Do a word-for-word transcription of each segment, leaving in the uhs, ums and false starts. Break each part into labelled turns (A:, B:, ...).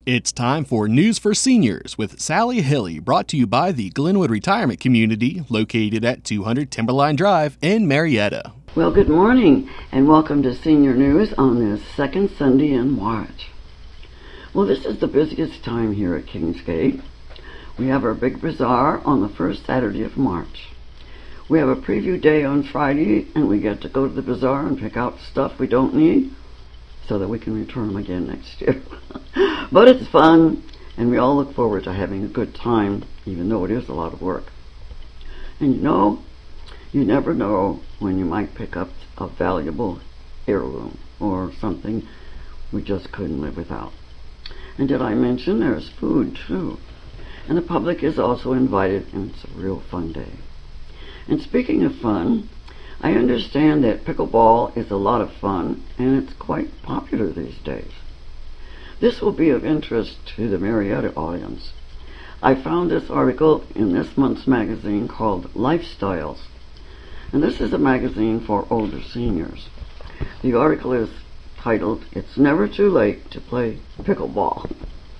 A: It's time for News for Seniors with Sally Hilly, brought to you by the Glenwood Retirement Community, located at two hundred Timberline Drive in Marietta.
B: Well, good morning, and welcome to Senior News on this second Sunday in March. Well, this is the busiest time here at Kingsgate. We have our big bazaar on the first Saturday of March. We have a preview day on Friday, and we get to go to the bazaar and pick out stuff we don't need so that we can return them again next year. But it's fun, and we all look forward to having a good time, even though it is a lot of work. And you know, you never know when you might pick up a valuable heirloom or something we just couldn't live without. And did I mention there's food too? And the public is also invited, and it's a real fun day. And speaking of fun, I understand that pickleball is a lot of fun, and it's quite popular these days. This will be of interest to the Marietta audience. I found this article in this month's magazine called Lifestyles, and this is a magazine for older seniors. The article is titled, "It's Never Too Late to Play Pickleball."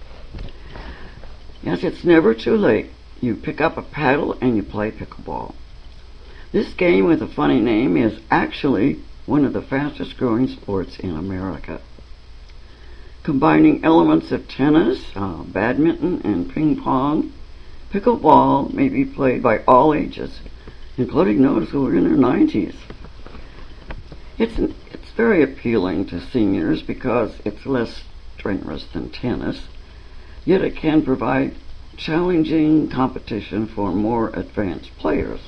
B: Yes, it's never too late. You pick up a paddle and you play pickleball. This game with a funny name is actually one of the fastest growing sports in America. Combining elements of tennis, uh, badminton, and ping pong, pickleball may be played by all ages, including those who are in their nineties. It's, an, it's very appealing to seniors because it's less strenuous than tennis, yet it can provide challenging competition for more advanced players.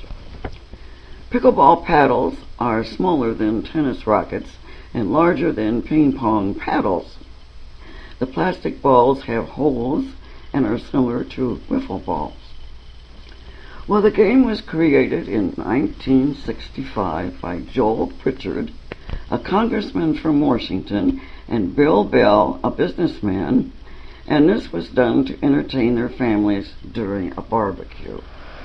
B: Pickleball paddles are smaller than tennis rackets and larger than ping pong paddles. The plastic balls have holes and are similar to wiffle balls. Well, the game was created in nineteen sixty-five by Joel Pritchard, a congressman from Washington, and Bill Bell, a businessman, and this was done to entertain their families during a barbecue.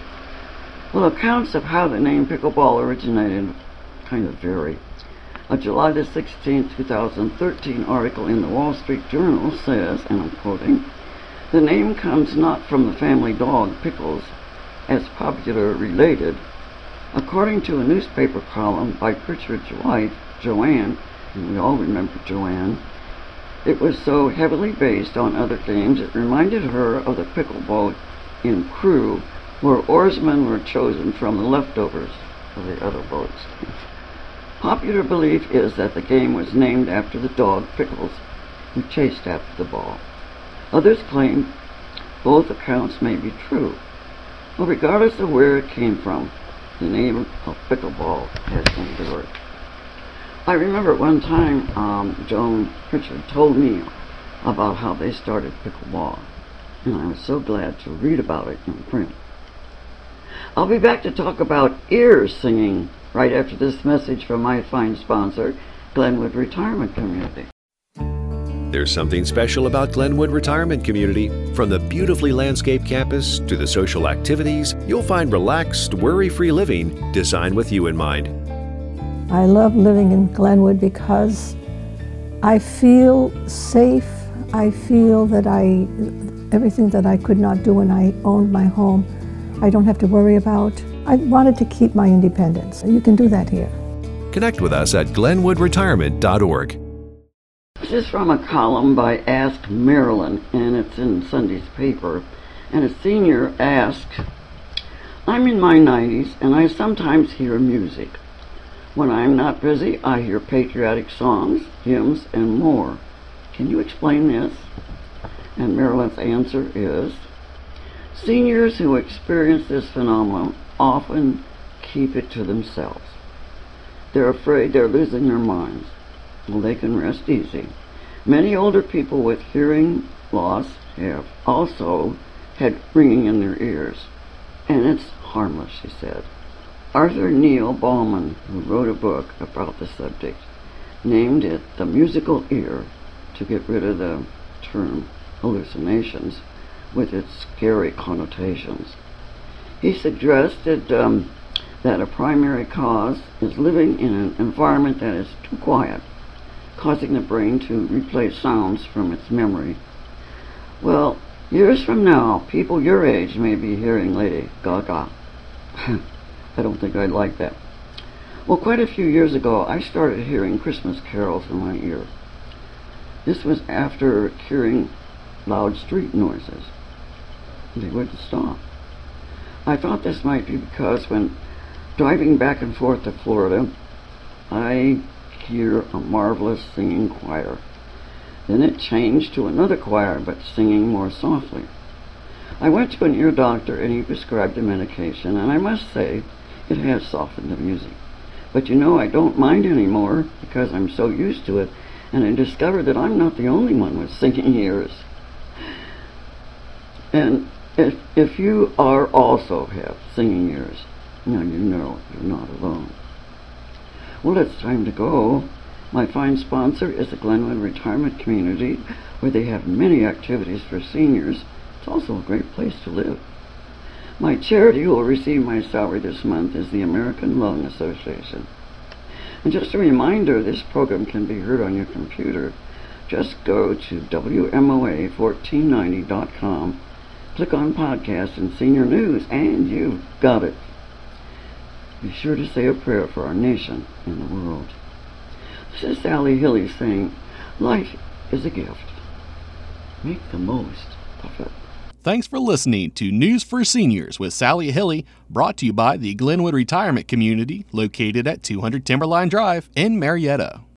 B: Well, accounts of how the name pickleball originated kind of vary. A July the sixteenth, two thousand thirteen article in the Wall Street Journal says, and I'm quoting, "The name comes not from the family dog Pickles, as popular related. According to a newspaper column by Pritchard's wife, Joanne," and we all remember Joanne, "it was so heavily based on other games it reminded her of the pickle boat in Crew, where oarsmen were chosen from the leftovers of the other boats." Popular belief is that the game was named after the dog Pickles, who chased after the ball. Others claim both accounts may be true. Well, regardless of where it came from, the name of pickleball has endured. I remember one time um, Joan Pritchard told me about how they started pickleball, and I was so glad to read about it in print. I'll be back to talk about ear singing right after this message from my fine sponsor, Glenwood Retirement Community.
C: There's something special about Glenwood Retirement Community. From the beautifully landscaped campus to the social activities, you'll find relaxed, worry-free living designed with you in mind.
D: I love living in Glenwood because I feel safe. I feel that I, everything that I could not do when I owned my home, I don't have to worry about. I wanted to keep my independence. You can do that here.
C: Connect with us at glenwood retirement dot org.
B: This is from a column by Ask Marilyn, and it's in Sunday's paper. And a senior asks, "I'm in my nineties, and I sometimes hear music. When I'm not busy, I hear patriotic songs, hymns, and more. Can you explain this?" And Marilyn's answer is, "Seniors who experience this phenomenon often keep it to themselves. They're afraid they're losing their minds. Well, they can rest easy. Many older people with hearing loss have also had ringing in their ears, and it's harmless," she said. Arthur Neil Bauman, who wrote a book about the subject, named it the musical ear to get rid of the term hallucinations with its scary connotations. He suggested um, that a primary cause is living in an environment that is too quiet, causing the brain to replay sounds from its memory. Well, years from now, people your age may be hearing Lady Gaga. I don't think I'd like that. Well, quite a few years ago, I started hearing Christmas carols in my ear. This was after hearing loud street noises. They wouldn't stop. I thought this might be because when driving back and forth to Florida, I hear a marvelous singing choir. Then it changed to another choir, but singing more softly. I went to an ear doctor and he prescribed a medication, and I must say, it has softened the music. But you know, I don't mind anymore because I'm so used to it, and I discovered that I'm not the only one with singing ears. And if, if you are also have singing ears, now you know you're not alone. Well, it's time to go. My fine sponsor is the Glenwood Retirement Community, where they have many activities for seniors. It's also a great place to live. My charity who will receive my salary this month is the American Lung Association. And just a reminder, this program can be heard on your computer. Just go to W M O A fourteen ninety dot com, click on Podcasts and Senior News, and you've got it. Be sure to say a prayer for our nation and the world. This is Sally Hilly saying, life is a gift. Make the most of it.
A: Thanks for listening to News for Seniors with Sally Hilly, brought to you by the Glenwood Retirement Community, located at two hundred Timberline Drive in Marietta.